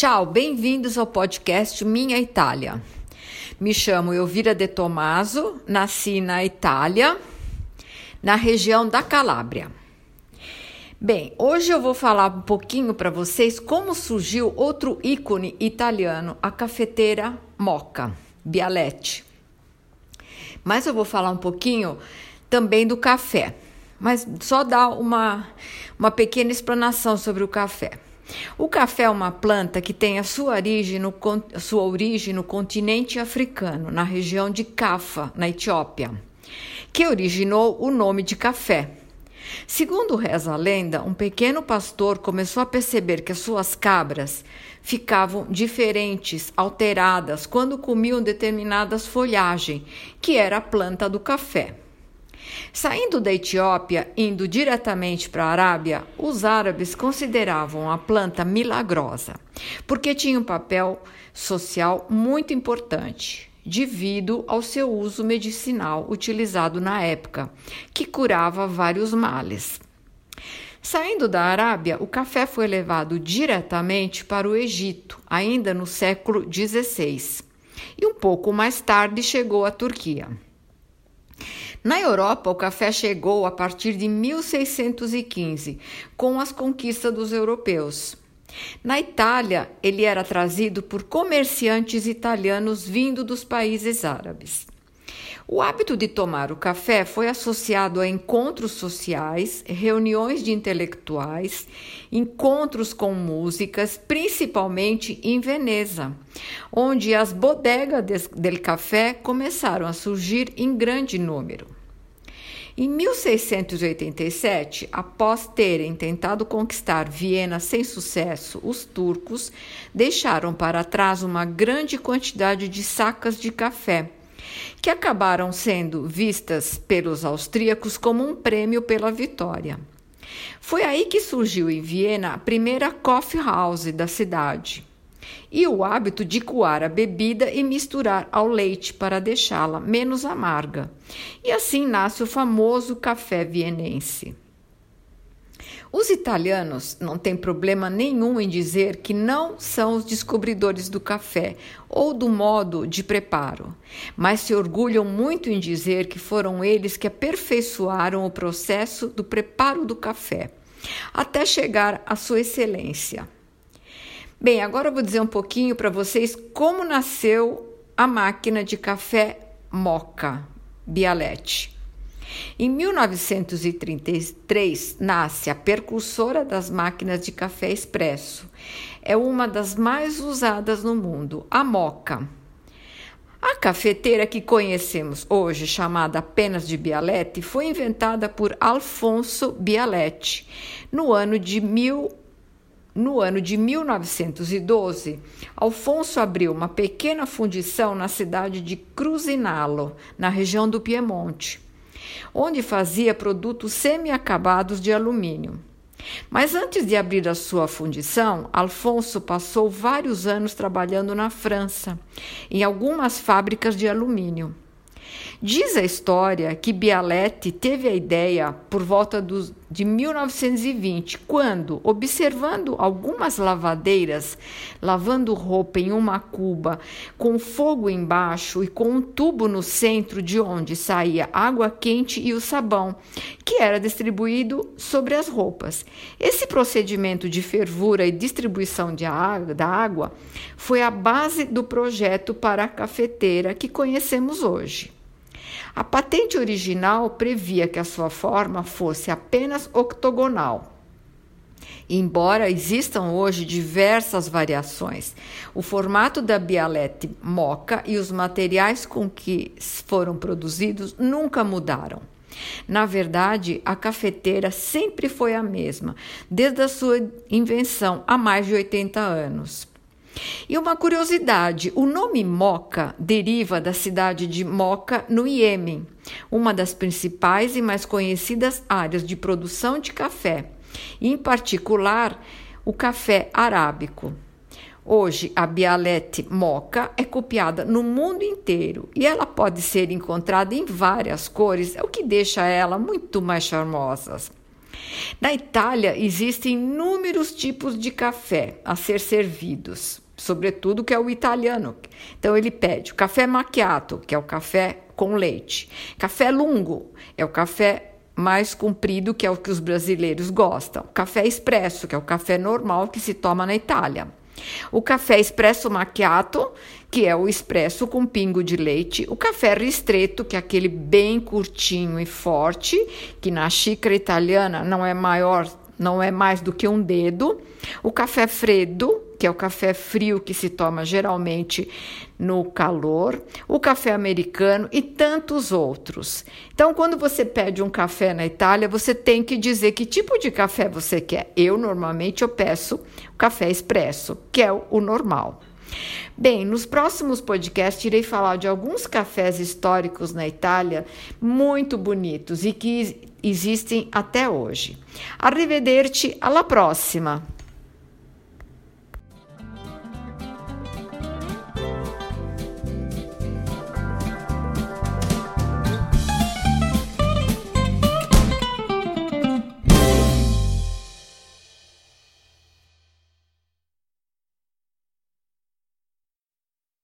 Tchau, bem-vindos ao podcast Minha Itália. Me chamo Elvira De Tomaso, nasci na Itália, na região da Calábria. Bem, hoje eu vou falar um pouquinho para vocês como surgiu outro ícone italiano, a cafeteira Moka, Bialetti. Mas eu vou falar um pouquinho também do café, mas só dar uma pequena explanação sobre o café. O café é uma planta que tem a sua origem no continente africano, na região de Cafa, na Etiópia, que originou o nome de café. Segundo reza a lenda, um pequeno pastor começou a perceber que as suas cabras ficavam diferentes, alteradas, quando comiam determinadas folhagens, que era a planta do café. Saindo da Etiópia, indo diretamente para a Arábia, os árabes consideravam a planta milagrosa, porque tinha um papel social muito importante, devido ao seu uso medicinal utilizado na época, que curava vários males. Saindo da Arábia, o café foi levado diretamente para o Egito, ainda no século XVI, e um pouco mais tarde chegou à Turquia. Na Europa, o café chegou a partir de 1615, com as conquistas dos europeus. Na Itália, ele era trazido por comerciantes italianos vindo dos países árabes. O hábito de tomar o café foi associado a encontros sociais, reuniões de intelectuais, encontros com músicas, principalmente em Veneza, onde as bodegas del café começaram a surgir em grande número. Em 1687, após terem tentado conquistar Viena sem sucesso, os turcos deixaram para trás uma grande quantidade de sacas de café, que acabaram sendo vistas pelos austríacos como um prêmio pela vitória. Foi aí que surgiu em Viena a primeira coffee house da cidade, e o hábito de coar a bebida e misturar ao leite para deixá-la menos amarga. E assim nasce o famoso café vienense. Os italianos não têm problema nenhum em dizer que não são os descobridores do café ou do modo de preparo, mas se orgulham muito em dizer que foram eles que aperfeiçoaram o processo do preparo do café, até chegar à sua excelência. Bem, agora eu vou dizer um pouquinho para vocês como nasceu a máquina de café Moka, Bialetti. Em 1933, nasce a precursora das máquinas de café expresso. É uma das mais usadas no mundo, a Moka. A cafeteira que conhecemos hoje, chamada apenas de Bialetti, foi inventada por Alfonso Bialetti no ano de 1912, Alfonso abriu uma pequena fundição na cidade de Cruzinalo, na região do Piemonte, onde fazia produtos semi-acabados de alumínio. Mas antes de abrir a sua fundição, Alfonso passou vários anos trabalhando na França, em algumas fábricas de alumínio. Diz a história que Bialetti teve a ideia por volta de 1920, quando, observando algumas lavadeiras lavando roupa em uma cuba, com fogo embaixo e com um tubo no centro de onde saía água quente e o sabão, que era distribuído sobre as roupas. Esse procedimento de fervura e distribuição da água foi a base do projeto para a cafeteira que conhecemos hoje. A patente original previa que a sua forma fosse apenas octogonal. Embora existam hoje diversas variações, o formato da Bialetti Moka e os materiais com que foram produzidos nunca mudaram. Na verdade, a cafeteira sempre foi a mesma, desde a sua invenção há mais de 80 anos. E uma curiosidade, o nome Moka deriva da cidade de Moca, no Iêmen, uma das principais e mais conhecidas áreas de produção de café, e em particular o café arábico. Hoje, a Bialetti Moka é copiada no mundo inteiro e ela pode ser encontrada em várias cores, o que deixa ela muito mais charmosa. Na Itália, existem inúmeros tipos de café a ser servidos, sobretudo que é o italiano. Então, ele pede o café macchiato, que é o café com leite. Café lungo é o café mais comprido, que é o que os brasileiros gostam. Café expresso, que é o café normal que se toma na Itália. O café expresso macchiato, que é o expresso com pingo de leite. O café ristretto, que é aquele bem curtinho e forte, que na xícara italiana não é mais do que um dedo. O café freddo, que é o café frio que se toma geralmente no calor. O café americano e tantos outros. Então, quando você pede um café na Itália, você tem que dizer que tipo de café você quer. Normalmente, eu peço o café expresso, que é o normal. Bem, nos próximos podcasts irei falar de alguns cafés históricos na Itália muito bonitos e que existem até hoje. Arrivederci, alla prossima!